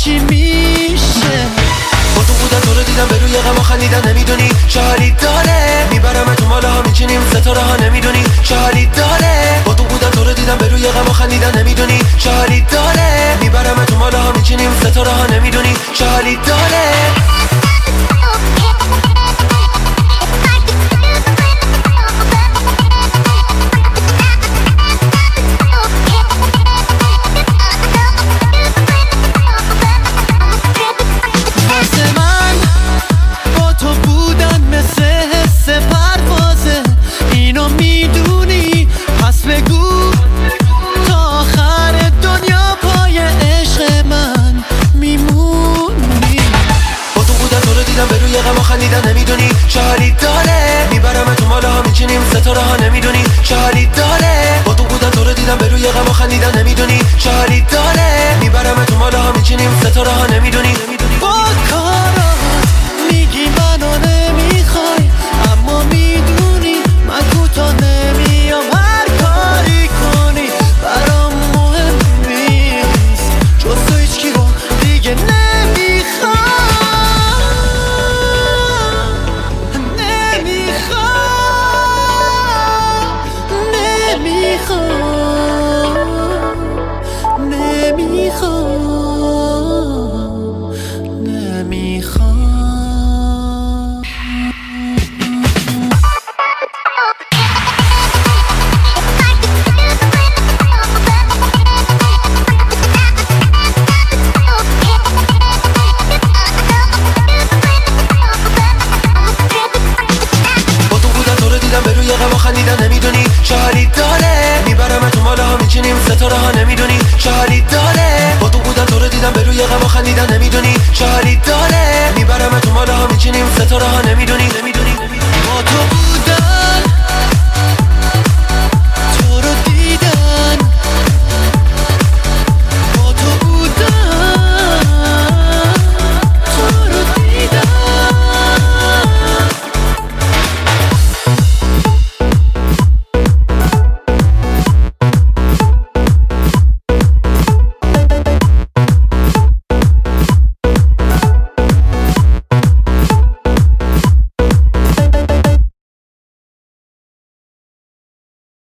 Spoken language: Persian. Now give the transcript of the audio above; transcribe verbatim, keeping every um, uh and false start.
چی میشه؟ با تو بودن تو رو دیدم به روی غم خندیدن نمیدونی چه حالی داره میبرم تو ماله ها میچینیم ستاره ها نمیدونی چه حالی داره با تو بودن تو رو دیدم به روی غم خندیدن نمیدونی چه حالی داره میبرم تو ماله ها میچینیم ستاره ها نمیدونی چه حالی داره غم خندیدن نمیدونی چه حالی داره میبرم تو ماله ها میچینیم ستاره ها نمیدونی چه حالی داره با تو بودن تو رو دیدم به روی غم خندیدن نمیدونی چه حالی داره میبرم تو ماله ها میچینیم ستاره ها نمیدونی با کارات میگی منو نمیخوای اما میدونی من کوتا نمیام هر کاری کنی برام مهم نیست جز تو هیچکی رو دیگه نمیخوام خندیدن نمیدونی چه حالی داره میبرم تو ماله ها میچینیم ستاره ها نمیدونی چه حالی داره با تو بودن تو رو دیدم به روی غم خندیدن نمیدونی چه حالی داره میبرم تو ماله ها میچینیم ستاره ها نمیدونی با تو